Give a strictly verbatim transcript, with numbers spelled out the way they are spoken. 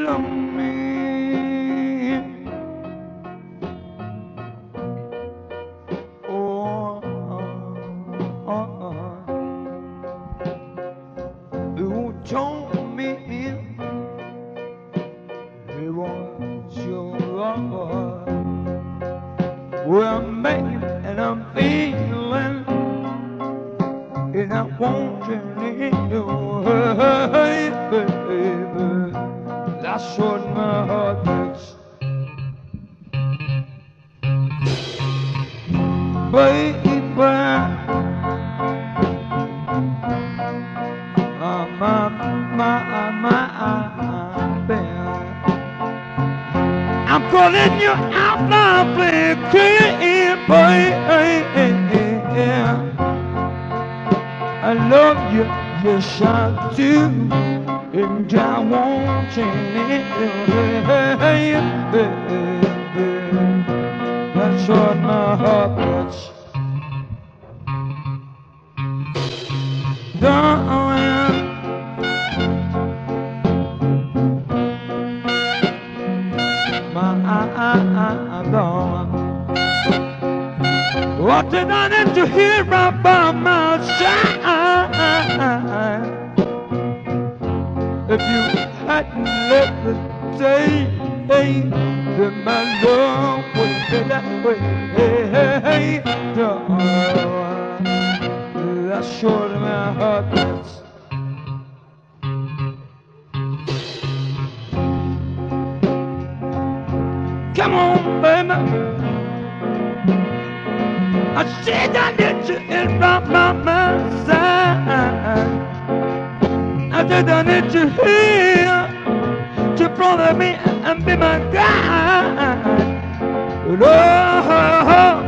love me. Oh, oh, oh. You told me it was your love. Well, baby, and I'm feeling and I want you anyway, baby. That's what my heart thinks. Baby, uh, my, my, my, baby. I'm calling you out now, play clear, baby. I love you, yes I do, and I want you, baby. That's what my heart wants. Darling, my darling, what did I need to hear about my side? If you hadn't let the day that my love would be that way, hey, darling, that's surely my heart beats. Come on, baby. I said I need you in by my side. I said I need you here to brother me and be my guide. Oh,